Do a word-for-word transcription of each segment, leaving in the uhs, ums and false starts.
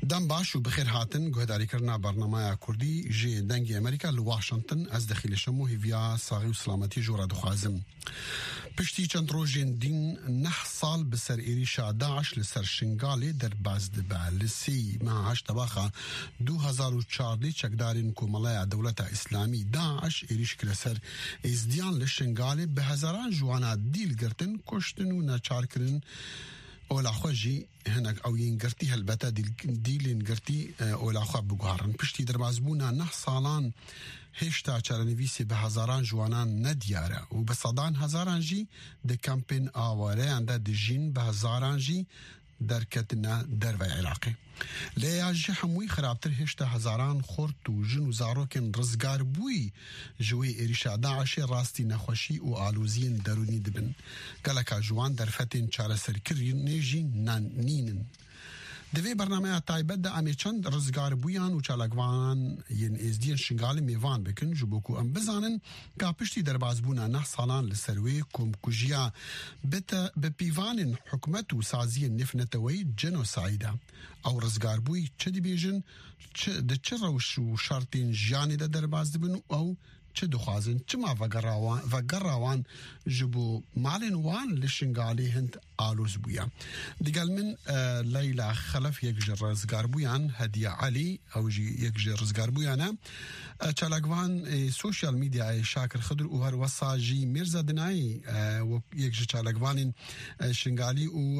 دم باش و بخیر هاتن گهداری کرنا برنامه کردی جی دنگی امریکا لواشنطن از دخیل شمو هیویا ساغی و سلامتی جورا دخوازم. پشتی چند روزین دین نه سال بسر ایریشا داعش لسر شنگالی در بازدبه لسی ماهاش تباخا دو هزار و چارده چکدارین کومالای دولت اسلامی داعش ایریش کلسر ازدیان لشنگالی به هزاران جوانا دیل گرتن کشتن و ناچار کرن اولا خوجی هناك او ينقرتي هالبتا ديل ينقرتي اولا خو بقهرن پشتی دربازبونا نه سالان هشتا چرنویسی به هزاران جوانان ندیاره و به صدان هزاران جی ده کمپین آواره انده ده جین به هزاران جی در کتنا در و عراقی لیا جی هموی خرابتر هشتا هزاران خورد و جن و زاروکن رزگار بوی جوی ایریشا داعشی راستی نخوشی و آلوزین درونی دبن گلکا جوان در فتن چاره سرکری نیجی نان نینن دوی برنامه تایبت ده امی چند رزگار بویان و چالگوان ین ازدین شنگال میوان بکن جبوکو ام بزانن که پشتی در بازبونا نه سالان لسروی کم کجیا بتا بپیوان حکمت و سازی نفنتوی جنوسایده او رزگار بوی چه دی بیجن ده چه روش و شرطین جانی ده در باز دبن او چه دخوازن چه ما وگراوان وگراوان جبو مالن وان لشنگالی هند آلوز بویا دیگل من لیلا خلف یک جر رزگار بویان هدیه علی او جی یک جر رزگار بویانا چالگوان سوشیال میدیا شاکر خضر و هر وصاجی مرزا دنایی و یک جر چالگوان شنگالی و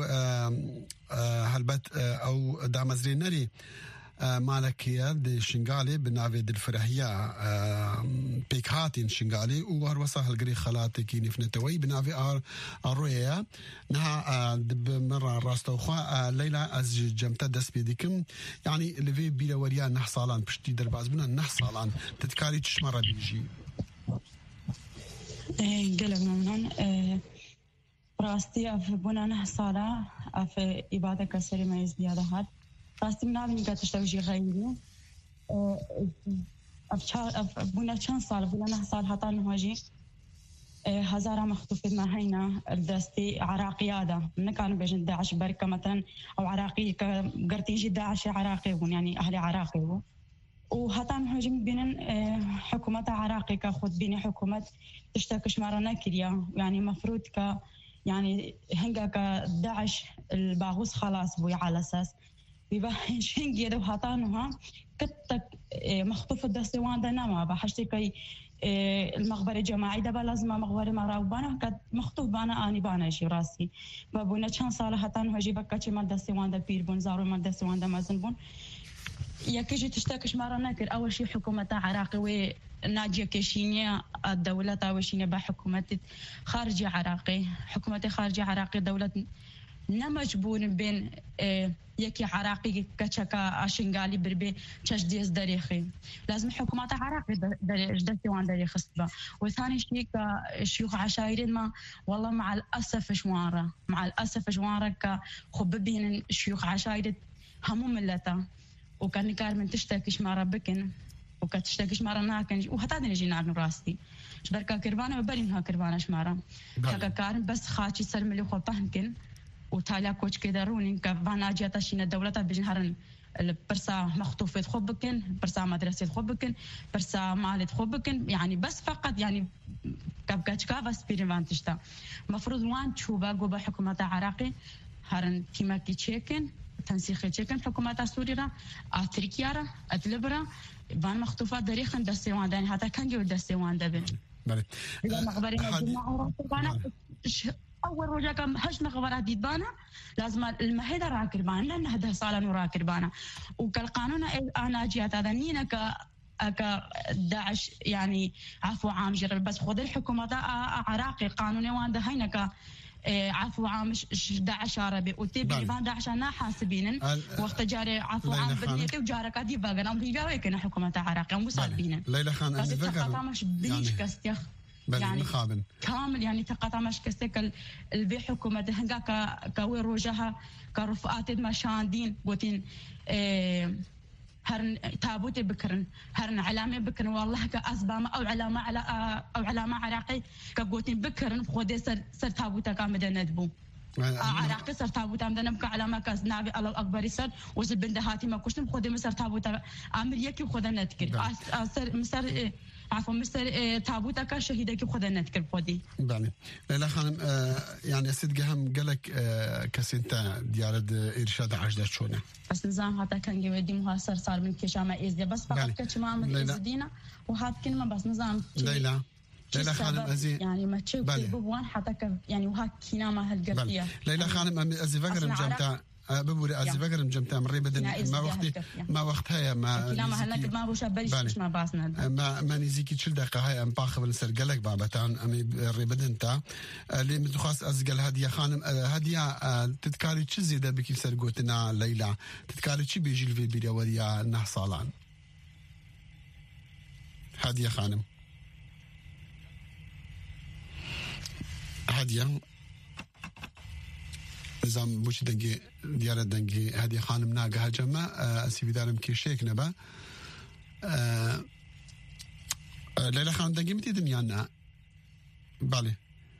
هلبت او دامزری نری مالكية دي شنغالي بناوي دي الفرحية بيكهاتين شنغالي وهر وصاها القري خلاتي كي نفنتوي بناوي ار الرؤية نها دب مرة راستوخوا ليلى از جمتا دس بيديكم يعني اللي في بيلا وريا نه صالان بشتي درباز بنا نه صالان تتكاري تشمرة بيجي قلب ممنون راستي اف بنا نه صالة اف إبادة كسري ما يزديادة هاد راستي منابني قاعد تشتغل غيري أف بنا كم صار بنا صار هطان هاجي هزارة مخطوفة ما هينا دستي عراقي هذا من كانوا بيجن داعش بركة مثلا أو عراقي قرتي يجي داعش عراقي يعني أهل عراقي وهطان هاجي بين حكومة عراقي كخد بين حكومة تشتكش مرنا كريا يعني مفروض ك يعني هنجا كداعش الباغوس خلاص بوي على أساس بيبقى شنج يدو هاتانوها كتك مخطوفة دستوان دا نما بحشتي كي المخبر الجماعي دبا لازم مخبر مراوبانا كد مخطوف بانا آني بانا جي راسي بابونا چند سالة هاتانوها جي بكا چه مال دستوان دا بير بون زارو مال دستوان دا مزن بون يكيجي تشتاكش مرة ناكر أول شي حكومة عراقي وناجية كيشينية الدولة وشينية بحكومة خارجي عراقي حكومة خارجي عراقي دولة نمجبور بين يكي عراقي كشكا أشنغالي بربي تشديس دريخي لازم حكومات عراقي دستوان دريخ السبا وثاني شيء كشيوخ عشائرين ما والله مع الأسف شوارة مع الأسف شوارة كخببين شيوخ عشائر همو ملتا وكان كار من تشتكيش مرة بكن وكتشتكيش مرة ناكن وحتى نجي نعرف راستي شبركا كربانة وبرينها كربانة شمارة كا كارن بس خاتشي سلملي خو فهمكن وتالا كوتش كدارونين كفانا جاتا شينا الدولة بجنهرن برسا مخطوفة خبكن برسا مدرسة خبكن برسا مالت خبكن يعني بس فقط يعني كابكاتشكا بس بيرمان تشتا مفروض وان تشوبا قوبا حكومة عراقي هرن كيماكي تشيكن تنسيخي تشيكن حكومة سوريا تركيا اتلبرا بان مخطوفات دريخن دستيوان داني حتى كان جو دستيوان دبن إذا مخبرين الجماعة أول رجع كم هش مخبرات ديبانا لازم المهدة راكربانا لأن هذا صالة راكربانا وكالقانون أنا جيت هذا نينا ك ك داعش يعني عفو عام جرى بس خذ الحكومة عراقي قانوني وانده هينا ك عفو عام داعش عربي وتبي بان داعش أنا حاسبين وقت جاري عفو عام بدنيتي وجارك دي باقنا وبيجاري كنا حكومة عراقي ومسالبين ليلى خان بس التقاطع مش بيش كستيخ يعني مخابن. كامل يعني تقاطع مش كستك البي حكومة هنجا ك كوي روجها كرفقات مشاندين قوتين هرن تابوت بكرن هرن علامة بكرن والله كأسبام أو علامة على أو علامة عراقي كقوتين بكرن خودي سر سر تابوتا كامدة ندبو عراقي سر تابوت ام دنم كعلامه كاز نابي الله اكبر سر وز بندهاتي ما كشتم خدي مسر تابوت عامل يكي خدنا نذكر سر مسر عفوا مستر تابوتك شهيدك خدنا نذكر بودي بله ليلى خانم يعني سيد قهم قالك كسنتا ديال ارشاد عجده شونه بس نظام هذا كان جودي محاصر صار من كشامه ازدي بس فقط كشما من ازدينا وهذا كلمه بس نظام ليلى ليلى خانم ازي يعني ما تشوف بوان حتى يعني وهاك كينما هالقريه ليلى خانم ازي فقر مجمتا ببوري ازي فقر مجمتا مري بدن ما وقتي ما وقتها ما كلامها هناك ما بوش بلش ما باسنا ما ما نزيكي تشل دقه هاي ام باخ بالسرقلك بابتان امي ري بدنتا اللي متخاص ازقل هديه خانم هديه تتكاري تشي زياده بكي سرقوتنا ليلى تتكاري تشي بيجي الفيديو وريا نحصالان هديه خانم هديه نظام بوش دنجي ديار دنجي هدي خانم ناقة هجمة أسي في دارم كيشيك نبا ليلى خانم دنجي متي دنيانا بالي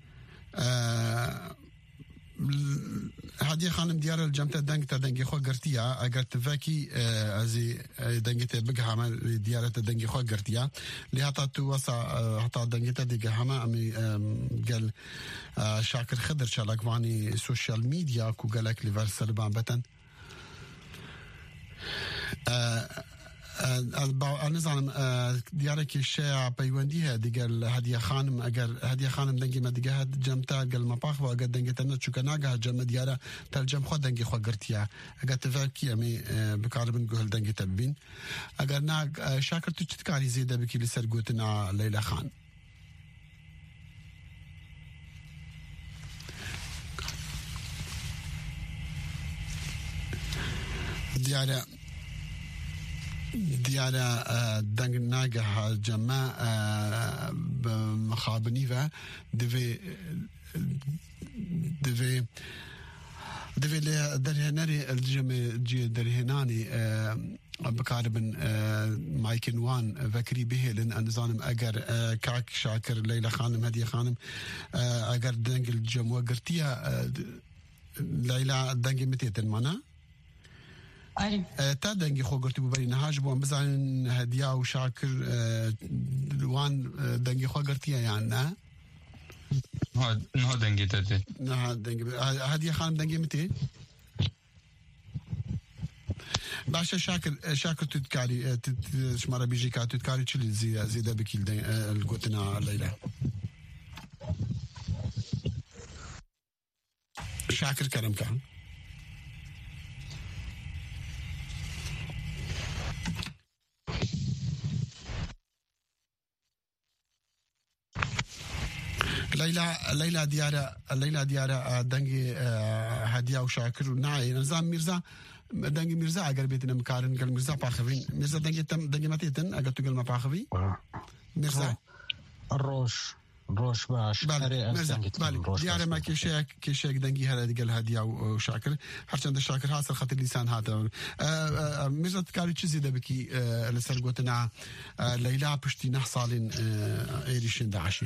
هدي خانم ديار الجمتة دنج تدنجي خو قرتيا اگر تفاكي ازي دنجي تبقى عمل ديارة دنجي خو قرتيا اللي هتا توسع هتا دنجي تدقى هما امي قال شاكر خضر شالك واني سوشيال ميديا كو قالك لفار سلبان بتن النظام ديارك الشيع بيونديها ديقال هدية خانم اگر هدية خانم دنجي ما ديقا هاد جمتا قال ما باخ واگر دنجي تنت شو كناقا جم ديارة ترجم خود دنجي خو قرتيا اگر تفاكي امي بكاربن قول دنجي تبين اگر ناق شاكر تو تتكاري زيدا بكي لسر قوتنا ليلى خان ديارة ديارة دنگ ناقة جماع بمخابنيفة دفي دفي دفي درهناري الجمع جي درهناني بكاربن مايكن وان فكري به لان النظام اگر كاك شاكر ليلى خانم هدية خانم اگر دنگ الجمع قرتيها ليلى دنگ متيتن مانا تا دنگی خو گرتی بو بری نهاج بو بزن هدیه و شاکر وان دنگی خو گرتی یعنی نه نه نه دنگی تده نه دنگی هدیه خانم دنگی متی باشا شاكر شاكر تتكاري شمارة بيجي كا تتكاري تشلي زي زيدا بكيل القوتنا الليلة شاكر كرم كان ليلى ليلى ديارة ليلى ديارة دنجي هدية وشاكر ونعي نظام ميرزا دنجي ميرزا اگر بيتنا مكارن قال ميرزا باخفين ميرزا دنجي تم دنجي ماتيتن اگر تقول ما باخفي ميرزا الروش روش باش بالي بالي ديارة ما كيشيك كيشيك دنجي هلا قال هدية وشاكر حرشان شاكر حاصل خاطر لسان هذا ميرزا تكاري تشزي دبكي لسرقوتنا ليلى بشتي نحصالين ايريشين داعشي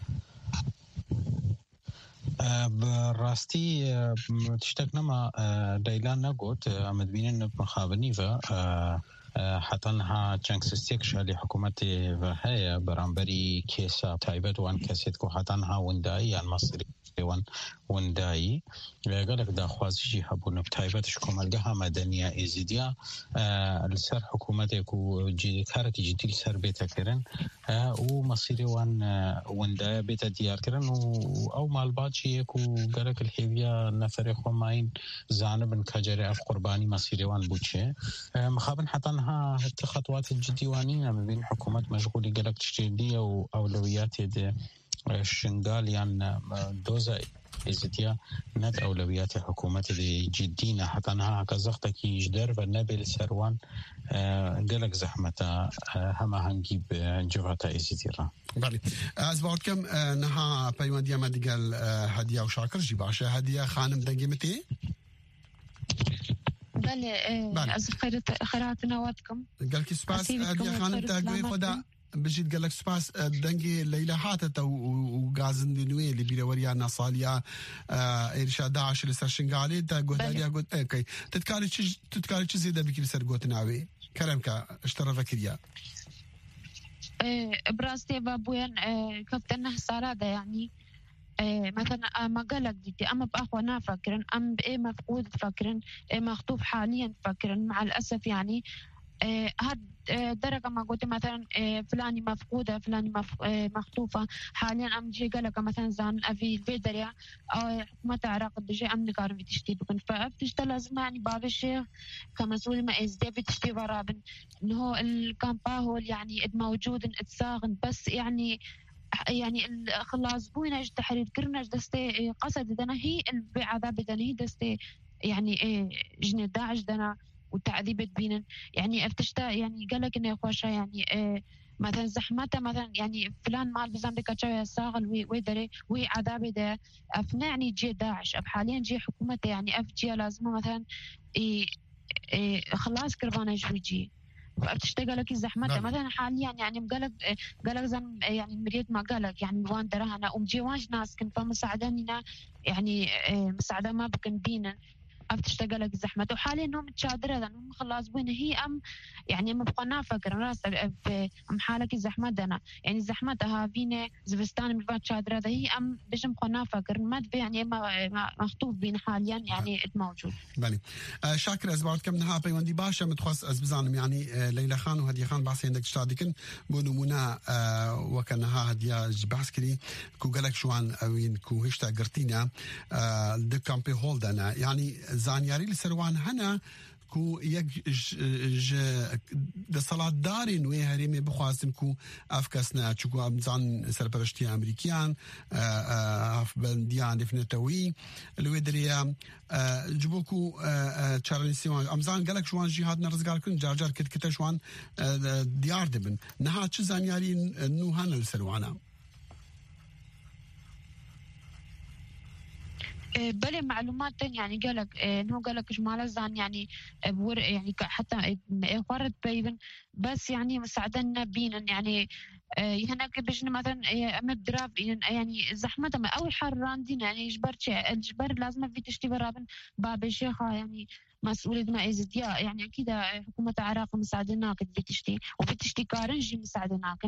براستي تشتكنا مع ديلان نقول عمد بيننا بمخابني ف حتى انها جنكسستيك شالي حكومتي وهي برامبري كيسا تايبت وان كاسيتكو حتى انها ونداي يعني مصري وان ونداي قالك دا خوازجي حبون بتايبتش كومالجها مدنية إزيديا السر حكومتكو جي كارتي جديد سر بيتا كرن ومصيري وان ونداي بيتا ديار كرن أو مالباتشي يكو قالك الحيوية نفري خماين زانب كجري أف قرباني مصيري وان بوتشي مخابن حتى انها الخطوات الجديوانية ما بين حكومة مشغولي قالك تشتيدية وأولويات يدي الشنغال يعني دوزة إزديا ند أولويات حكومة دي جدينا حتى أنها كزختك يجدر والنبي سروان قالك زحمة هما هنجيب جوهتا إزديرا بالي از بعد كم نها بيوانديا ما دي قال هدية وشاكر جيباشا هدية خانم دنجمتي بله از خیرات خیرات نواتكم قال كي سباس هدية خانم تاقوي خدا بجيت قال لك سباس دنجي ليلى حاتت وغازن دنوي اللي بيوريا نصاليا إرشاد داعش اللي سرشنقالي تا قداليا قد اوكي تتكاري تتكاري تشي ده بكي بسر قوتناوي كلامك اشترى فكريا براستي بابوين كفتنا صار يعني مثلا ما قالك ديتي أما بأخوانا فاكرن أم بإيه مفقود فاكرن إيه مخطوف حاليا فاكرن مع الأسف يعني هاد درجة ما قلت مثلا فلاني مفقودة فلاني مخطوفة حاليا أم جي قالك مثلا زان أفي الفيدريا أو حكومة العراق بجي أم نقار في تشتي بكن فبتشتا لازم يعني باب الشيخ كمسؤول ما إز دي في تشتي ورابن إنه الكامبا هو يعني موجود اتساغن بس يعني يعني خلاص بوينا اج تحرير كرنا دستي قصد دنا هي بعذاب دنا هي دستي يعني جن داعش دنا وتعذيب بينن يعني افتشتا يعني قال لك انه خوشا يعني مثلا زحمته مثلا يعني فلان مال بزنبك تشوي ساغل ويدري وي عذاب ده افنا يعني جي داعش اب حاليا جي حكومته يعني اف جي لازم مثلا خلاص كربانه جوجي فبتشتغل لك الزحمة مثلا حاليا يعني مقلق قلق زم يعني مريت ما قلق يعني وان درهنا ومجي واج ناس كنت فمساعدنينا يعني مساعدة ما بكن بينا بتشتغل لك الزحمة وحاليا انهم متشادرة انهم خلاص بين هي ام يعني ما بقنا فكر راس ام حالك الزحمة دنا يعني الزحمة ها فينا زفستان من فات شادرة هي ام بجم قنا فكر ما يعني ما مخطوف بين حاليا يعني موجود. بله شاكر ازبعت كم نها بيوندي باشا متخصص ازبزانم يعني ليلى خان وهدي خان بحث عندك شتادكن بونمونا وكانها هديا بحثكري كو قالك شوان اوين كو هشتا قرتينا د كامبي هولدنا يعني زانياري لسروان هنا كو يك ج د صلاة دارين وي هريمي بخوازم كو افكاسنا چكو امزان سرپرشتي امريكيان اف بلديان دفنتوي الويدريا جبوكو تشارلسيون امزان قالك شوان جهاد نرزقال كن جارجار كت كت شوان ديار دبن نها چ زانياري نو هنا لسروانا بلي معلومات يعني قالك انه قالك جمال زان يعني بور يعني حتى قررت بيبن بس يعني مساعدنا بينا يعني هناك بجن مثلا مدراب يعني زحمه ما او حران دينا يعني جبر الجبر لازم في تشتي برابن باب الشيخ يعني مسؤولية ما ازدياء يعني اكيد حكومه العراق مساعدناك في تشتي وفي تشتي كارنجي مساعدناك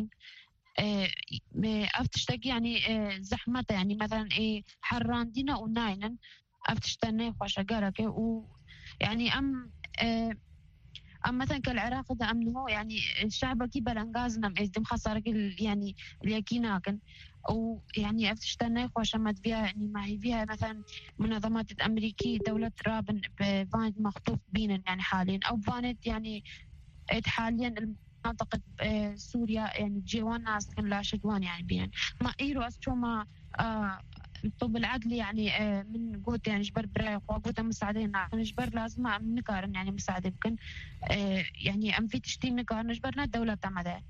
افتشتك يعني زحمته يعني مثلا ايه حران دينا وناينن افتشتني خوش قالك ويعني ام ام مثلا كالعراق ده امنه يعني الشعب كي بلنغازنا ازدم خسارك يعني اليكيناكن ويعني افتشتني خوش مد فيها يعني ما هي فيها مثلا منظمات الامريكيه دوله رابن بفاند مخطوف بينا يعني حاليا او فاند يعني حاليا منطقة سوريا يعني جيوان ناس كان لا شدوان يعني بين ما إيرو أسشو ما طب العدل يعني من قوت يعني جبر برايق وقوت مساعدين نجبر لازم أم نقارن يعني مساعدة يمكن يعني أم في تشتي نقارن نجبرنا الدولة تمدا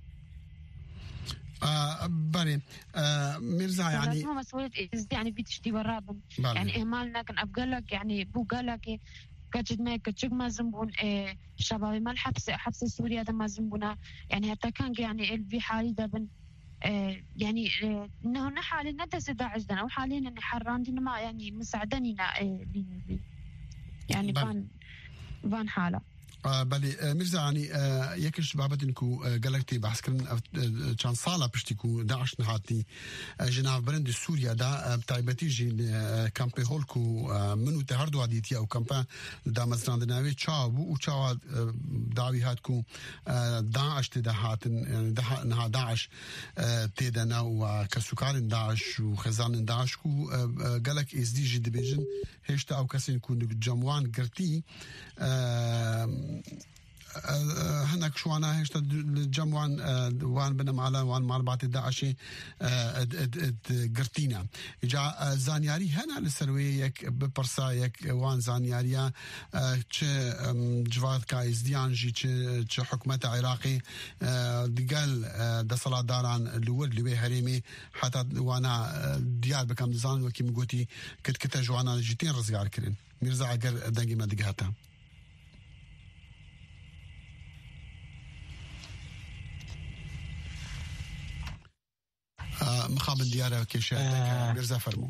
آه بني آه ميرزا يعني لازم مسؤولية يعني في تشتي برابن يعني إهمالنا كان أبقلك يعني بو قالك كجد ما كتشوف ما زنبون إيه شبابي ما الحبس حبس سوريا ده ما زنبونا يعني حتى كان يعني في حالي ده بن إيه يعني إيه إنه نحالي ندس داعش دنا وحاليا إن حران دينا ما يعني مساعدنينا إيه بي بي يعني فان فان حالة بله مرزا يعني يكش بابتنكو قالكتي بحث كرن كان صالة بشتكو داعش نهاتي جناف برند سوريا دا بتايبتي جي كامبي هولكو منو تهردو عديتي او كامبا دا مزران دناوي تشاو و تشاو داوي هاتكو داعش تدا هاتن يعني نها داعش تيدنا وكسوكارن داعش وخزان داعش كو قالك از دي جي دبيجن هشتا او كسين كو جموان قرتي هناك شو أنا هشت الجموان وان بنم على وان مع بعض الداعشي قرتينا جا زانياري هنا للسروي يك ببرسا يك وان زانياريا تش جواد كايز ديانجي تش حكومة عراقي دقال دا صلاة داران الأول اللي هريمي حتى وانا ديال بكم زان وكي مقوتي كت كتا جوانا جيتين رزقار كرين ميرزا عقر دنجي ما دقهاتا مخابن ديارة كيشا مرزا فرمو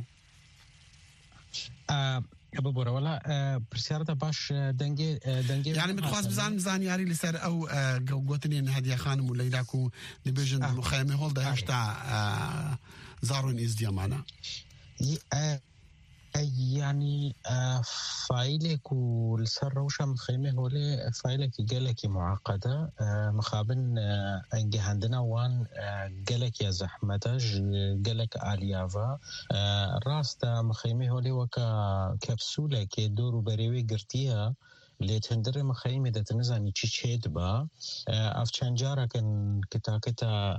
ابو بورا ولا برسيارة باش دنجي دنجي يعني متخاص بزان بزان ياري لسر او قوتني ان هدية خانم ولا يلاكو دبيجن مخيمة هول ده هشتا زارون ازديا معنا يعني فايلك والسر روشة مخيمة هولي فايلك قالك معقدة مخابن انجي عندنا وان قالك يا زحمتاج قالك آليافا راستا مخيمة هولي وكا كبسولة كي دورو بريوي قرتيها اللي تندر مخيمة دا تنزاني چي چيد با اف چنجارا كن كتا كتا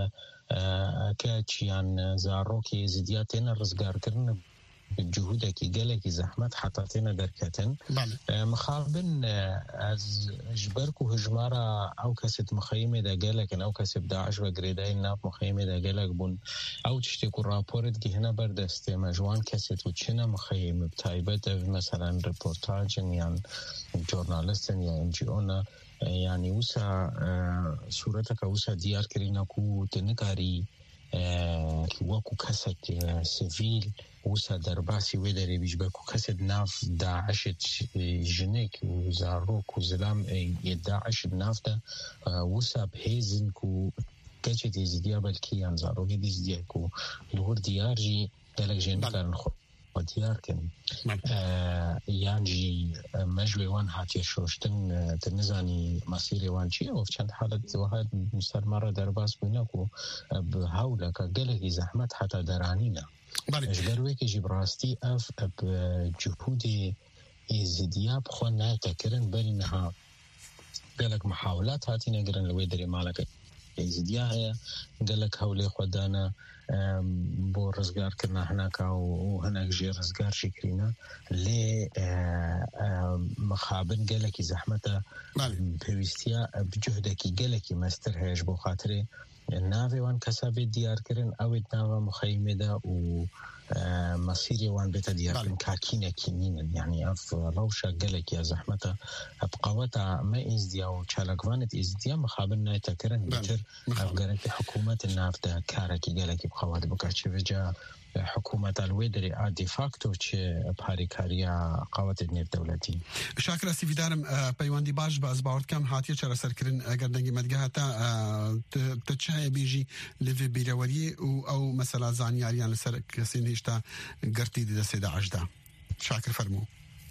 كاتشيان زاروكي زدياتين الرزقار كرن جهودك جالك زحمت حطتنا دركتن مخابن از جبركو هجمارة او كسد مخيمة دا جالك او كسب داعش وقريداين ناب مخيمة دا جالك بون او تشتكو رابورت جي هنا بردست مجوان كسد وچنا مخيمة بتايبت مثلا ريبورتاج يعني جورنالستن يا ام جي اونا يعني وسا صورتك وسا ديار كرينا كو تنكاري وكو كسد سيفيل وسا درباسي ودري بيجبكو كسد ناف داعش جنيك وزاروك وزلام يداعش الناف ده وسا بهيزن كو كجد يزديا بالكيان زاروك يزديا كو لغور ديار جي دلق جين كارن خو وديار كن يانجي مجوي وان هاتي شوشتن تنزاني مصيري وان شي او في چند حالت واحد مستمرة درباس بيناكو بهولك قلقي زحمت حتى درانينا اجبروي كي جبراستي اف بجهود ازدياب خونا تكرن بينها قالك محاولات هاتي نقرن الويدري مالك ازديا هي قالك هولي خدانا بو رزقار كنا هناك وهناك جي رزقار شكرينا لي مخابن قالك زحمته بويستيا بجهدك قالك ماستر هيش بو خاطري النافي وان كسابي ديار كرن او نافا مخيمة دا و مصيري وان بيتا ديار كرن كاكينة كينين يعني اف روشا قالك يا زحمته بقوتا ما ازديا و چالقوانت ازديا مخابن نايتا كرن بيتر افقارت حكومة الناف دا كاركي قالك بقوات بكاتش بجا حكومة الويدري عادي فاكتو چه بحريكاريا قوات النيف دولتي شاكرا سيفي دارم بيواندي باش باز باورد كام هاتيا چرا سركرن اگردنگي مدگاهتا تچايا بيجي لفي بيراوري او مثلا زانياريان لسر كسين هشتا قرتي دي دسي داعش دا شاكر فرمو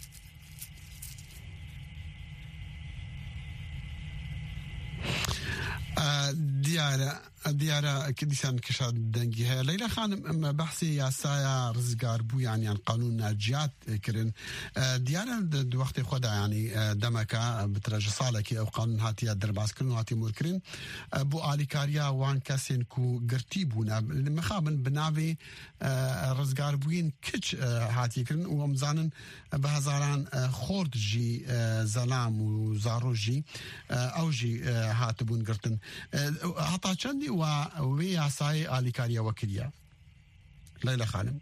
ديارة ديارة كديسان كشاد دنجيها ليلى خانم بحثي يا سايا رزقار بو يعني عن قانون ناجيات كرن ديارة دو وقت خدا يعني دمكا بترجع صالكي او قانون هاتي درباس كرن هاتي موركرن بو آليكاريا وان كاسين كو قرتيبونا مخابن بناوي رزقار بوين كتش هاتي كرن ومزانن بهزاران خورد جي زلام وزارو جي او جي هاتبون قرتن هتا چندی و وی عصای آلیکاریا وکریا لیلا خانم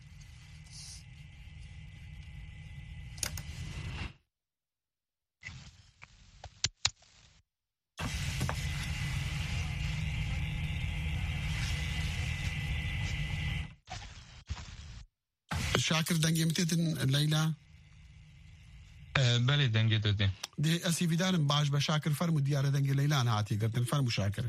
شاكر دنگی متیدن لیلا بله دنگی دادیم دی اسی ویدارم باش به شاکر فرمو دیاره دنگی لیلان هاتی گردن فرمو شاکر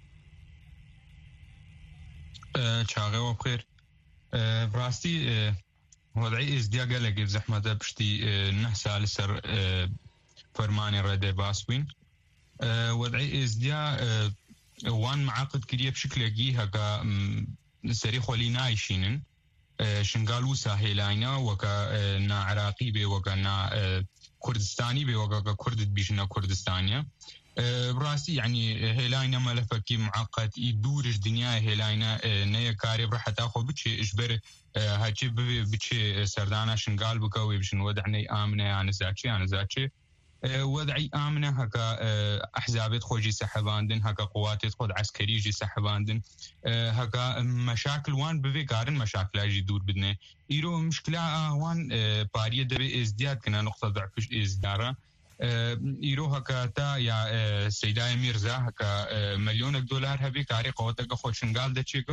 چاقه و بخیر براستی وضعی ازدیا قلق بزحمته بشتی نه سال سر فرماني رده باسوين وضعي ازديا وان معاقد كريه بشكل يجي هكا سري خولينا يشينن شنقالو ساهيلاينا وكا نا عراقي بي وكا نا كردستاني بي وكا كرد بيشنا كردستانيا براسي يعني هيلاينا ملفكي معقد يدورج دنيا هيلاينا نيا كاري برحة تاخو بتشي اجبر هاتشي بتشي سردانا شنقال بكوي بشن ودعني آمنة يعني زاكي يعني زاكي وضعي آمنة هكا أحزابات خوجي سحباندن هكا قوات خود عسكري جي سحباندن هكا مشاكل وان بفي قارن مشاكل اجي دور بدنا إيرو مشكلة وان بارية دبي ازدياد كنا نقطة ضعفش ازدارة إيرو هكا تا يا سيداي ميرزا هكا مليون دولار هبي كاري قواتك خود شنقال دا چيكو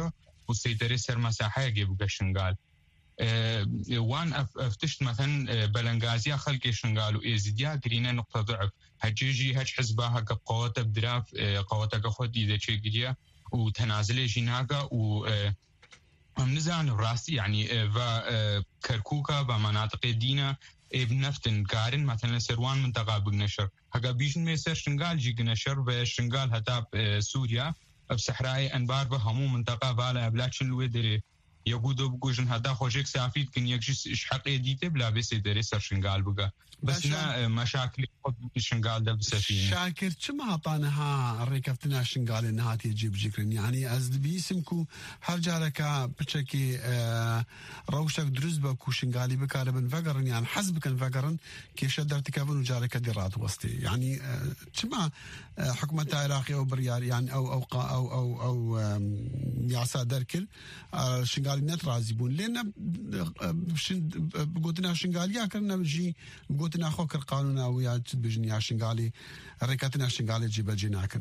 والسيدري سر مساحة يجيب شنغال وان افتشت مثلا بلنغازيا خلق شنغال وإزديا قرينا نقطة ضعف هجيجي هج حزبها قوة بدراف قوة خود إذا شيء قديا وتنازل جيناغا و نزان راسي يعني و كركوكا ومناطق دينا بنفتن قارن مثلا سروان منطقة بنشر هجا بيجن ميسر شنغال جي نشر وشنغال هتاب سوريا بصحراء أنبار بهمو منطقة بالا أبلاكشن الويدري يقودوا بقوجن هذا خوشك سافيد كن يكشش إيش حق يديته بلا بس يدري سر شنغال بقى بس نا مشاكل شنغال ده بسفينة شاكر كم عطانها ركبتنا شنغال إنها تجيب ذكرن يعني أزد بيسمكو هرجالك بتشكي آه روشك درز بكو شنغالي بكاربن فقرن يعني حسب كان فقرن كي شدر تكافن وجارك درات وسطي يعني كم آه آه حكومة العراقية أو بريار يعني أو أو أو أو, أو يعسى دركل آه شنغالي نترازيبون لأن بقولنا شنغاليا كنا بجي بقولنا خوك القانون أو يا بجني عشنغالي ركعتنا عشنغالي جيب جيناكن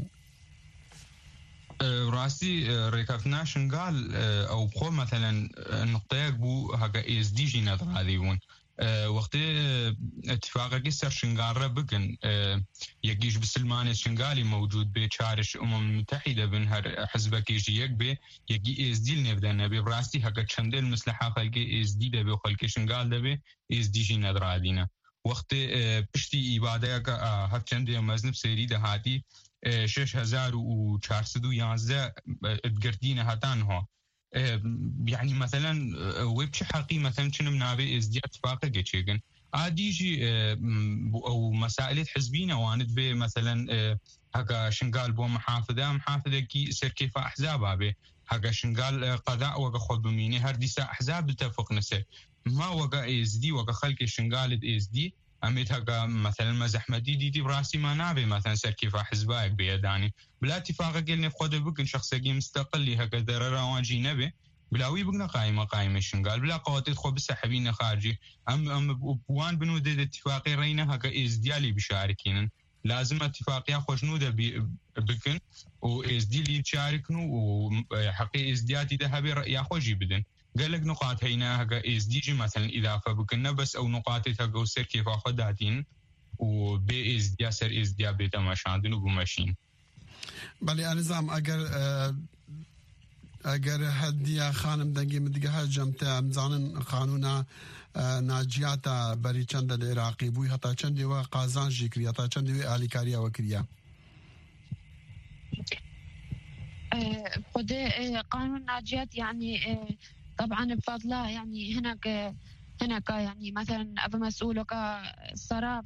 راسي ركعتنا شنغال أو بخو مثلا نقطة بو هكا إس دي جي نظر هذيون وقت اتفاق قصر شنغال ربكن يجيش بسلمان الشنغالي موجود بشارش أمم المتحدة بنهر حزب كيجي يكبي يجي إس دي النبدا نبي براسي هكا تشندل مسلحة خلقي إس دي دبي وخلقي شنغال دبي إس دي جي نظر هذينا وقت پشتی إبادة که هفچند مزنب سری دهاتی شش هزار و چهارصد و یازده ادگردین هاتان ها يعني مثلا ويبش حقي مثلا شنو منابع ازدياد اتفاقه جيشيغن عاديجي او مسائل حزبين واند به مثلا هكا شنقال بو محافظه محافظه كي سر كيف احزابها به هكا شنقال قضاء وقا خود بميني هرديسا احزاب اتفق نسر ما وقا از دي وقا خلق شنقال از دي اميت هكا مثلا مزحمدي دي دي براسي ما نابي مثلا سر كيف حزباك بيداني بلا اتفاق قلنا خود بكن شخصي مستقل هكا درر واجي نبي بلاوي بقنا قائمة قائمة شنقال بلا قواتي خو بسحبين خارجي أم أم بوان بنود اتفاقي رينا هكا إز ديالي بشاركين لازم اتفاقيا خوشنودة بكن و إز ديالي بشاركنو وحقي إز دياتي دهبي رأيا خوشي بدن قال لك نقاط هينا هكا إز ديجي مثلا إضافة بكنا بس أو نقاطي هكا وسر كيف أخذ داتين وبي إز ديا سر إز ديا بيتا ماشاندن وبماشين بلي أنظام أجر أه اگر هدیه خانم دنگی مدیگه ها جمعه امزان قانونا ناجیاتا بری چند العراقی بوی حتی چندی و قازان جیکری حتی چندی و آلیکاریا و کریا خود قانون ناجيات يعني طبعا بفضله يعني هناك هناك يعني مثلا أبا مسؤول كالصراب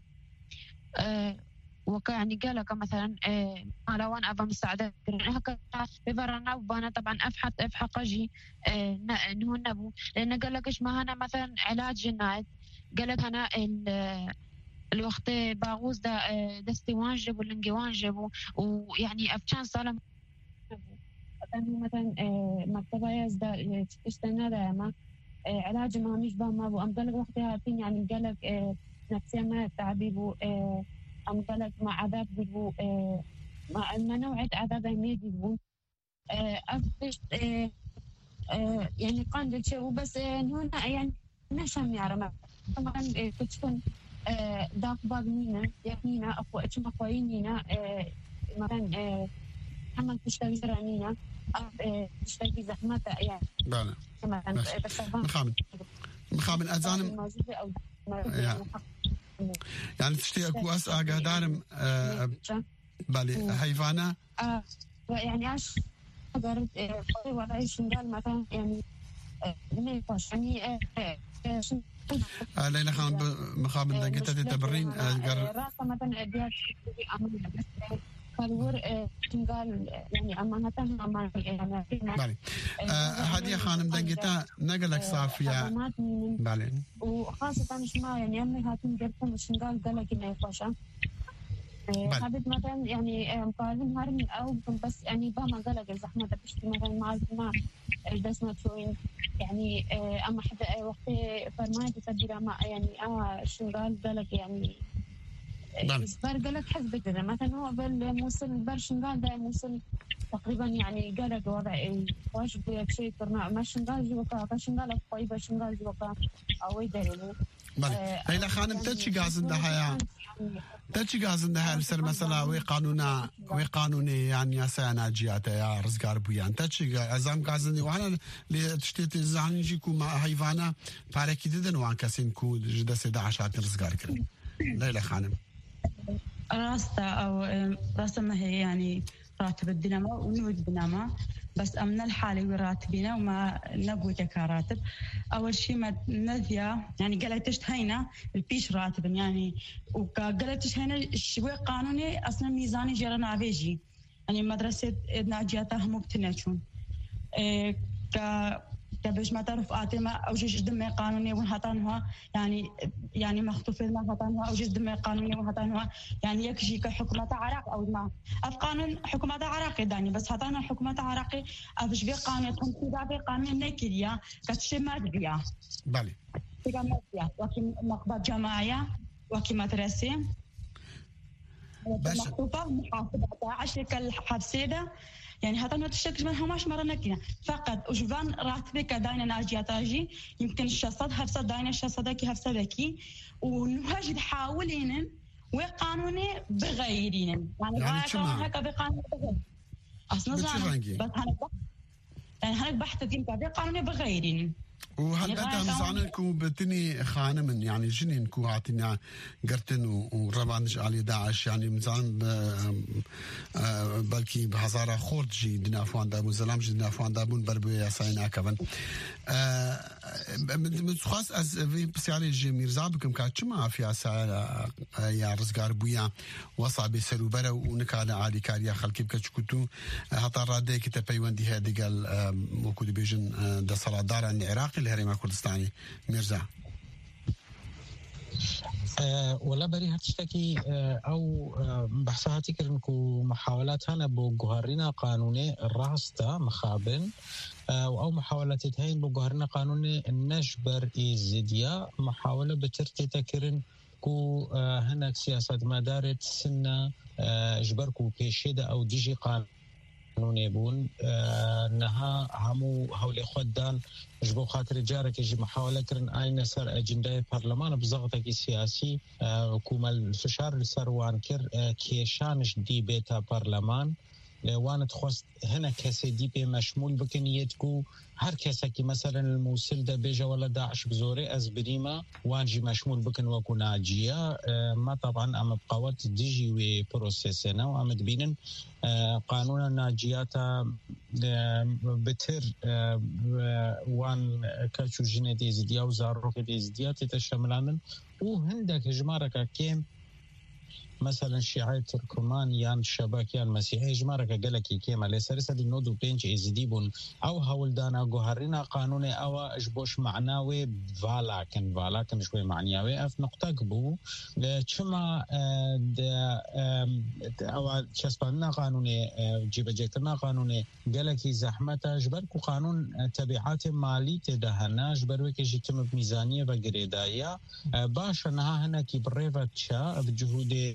وكا يعني قالك مثلا على وان أبا مساعدة هكا بفرنا وبانا طبعا أفحط أفحق جي نهو النبو لأن قالك إيش ما هنا مثلا علاج جنائي قالك هنا الوقت باغوز دا دستي وانجب واللنجي وانجب ويعني أفشان صالة مثلا مكتبة يزدا تستنى دائما علاج ما مش بما بو أم قالك وقتها هاتين يعني قالك نفسيا ما تعبيبو أم قالك مع عذاب بيبو مع ما نوعية عذاب أهمية بيبو أفتش يعني قاندل شيء وبس هنا يعني نشم يعرف طبعا كتكون داق باغنينا يحنينا أخو أتشم أخوينينا مثلا حمل تشتغي زرانينا أو تشتغي زحمة يعني بله مخامن مخامن أذانم يعني تشتي أكو أسعى قادارم بالي حيفانا يعني أش قدرت وضع الشنغال مثلا يعني نيقاش يعني ليلى خان مخابن دقيقة تتبرين راسا مثلا أديات كالور شنغال يعني أمانة أمانة بالي هذه خانم دقيقة نقلك صافية بالي وخاصة مش ما يعني أمي هاتين جرتهم شنغال قالك إنه يقاشا حابب مثلا يعني مقارن هارم أو بس يعني بما قالك الزحمة بشتي مثلا مع ما الدسمة شوين يعني أما حدا وقت فرماية تقدر ما يعني آه شنغال قالك يعني برقلك حزب كذا مثلا هو بالموصل برشنغال ده موصل تقريبا يعني قلق وضع واش بيك شيء كرنا ما شنغال جوكا كشنغال قوي شنغال جوكا او يدري ليلى خانم تشي غازن دهايا تشي غازن دهايا مثلا مثلا وي قانونا وي قانوني يعني يا سناجيات يا رزقار بويان تشي ازام غازن وانا اللي تشتيت زعلني جيكو مع حيوانه باركي ددن وان كاسين كو جدا سيدا عشرة رزقار كريم ليلى خانم راستا او راستا ما هي يعني راتب الدينامو ونود بنامه بس أمن الحالي وراتبينا وما نبغى كراتب أول شيء ما نذيا يعني قلتش هينا البيش راتب يعني وقلتش هينا شوي قانوني أصلا ميزاني جرنا عبيجي يعني مدرسة ناجياتها مو بتنشون إيه ك كبش ما تعرف آتما أو جيش دم قانوني وهاتانها يعني يعني مخطوف ما هاتانها أو جيش دم قانوني وهاتانها يعني يكشي كحكومة عراق أو ما أف قانون حكومة عراقي داني بس هاتانها حكومة عراقي أفش بي قانون تنسيدا بي قانون نكريا كتشي مادبيا بالي تيجا مادبيا وكي مقبض جماعية وكي مدرسة مخطوفة محاسبة عشر كالحبسيدة يعني هذا ما تشكل منها ماش مرة نكينا فقط وجبان راتبك داينا ناجياتاجي يمكن الشصد هفصد داينا الشصدكي هفصدكي ونهاجد حاولين وقانوني بغيرين يعني يعني هكا بقانوني بغير أصلا زانا بس هنك يعني هنك بحث دين بقانوني بغيرين وهل أنت مزعنكم بتني خانم يعني جنينكم عاتنا قرتن وربانج على داعش يعني مزعن بلكي بهزارة خورد جي دنافوان دابون زلام جي دنافوان دابون بربوية ساينا كفن من خاص از في بسياري جي ميرزا بكم كاتشما في اسا يا رزقار بويا وصعب سروبرا ونكال عادي كاريا خلكي بكتشكتو هطا رادي كتا بيوندي هادي قال موكود بيجن دا صلاة دار العراق الهرم الكردستاني ميرزا أه ولا بري هتشتكي أه او أه بحثها تكرنكو محاولات هنا بوغهرنا قانوني الراستا مخابن أه او محاولات تهين بوغهرنا قانوني النجبر إيزيديا محاولة بترتي تكرن كو أه هناك سياسة مدارة سنة أه اجبركو بيشيدة او ديجي قانون قانوني بون آه نها همو هولي خدان جبو خاطر جارك يجي محاولة كرن آين سر أجندة برلمان بزغطة سياسي آه وكوما الفشار لسر وان كر آه كيشانش دي بيتا برلمان وانا تخوست هنا كاسي دي بي مشمول بكنيتكو هر كاسا كي مثلا الموصل ده بيجا ولا داعش بزوري از بريما وانجي مشمول بكن وكو ناجية آه ما طبعا اما بقوات ديجي وي بروسيسنا واما دبينن آه قانون الناجيات آه بتر آه وان كاتشو جيني دي زديا وزاروك دي زديا تتشملانن وهندك جمارك كيم مثلا شيعي تركمان يان شباك يان مسيحي جمارك قالك كيما لسرسة دي نودو بينج ازديبون او هولدانا جوهرنا قانوني او اجبوش معناوي فالاكن فالاكن شوي معنياوي اف نقطة قبو لشما او شسباننا قانوني جيب جيكنا قانوني قالك زحمة جبركو قانون تبعات مالي تدهنا جبروك جيتم بميزانية بقريدايا باش انها هنا كي بريفة شا بجهود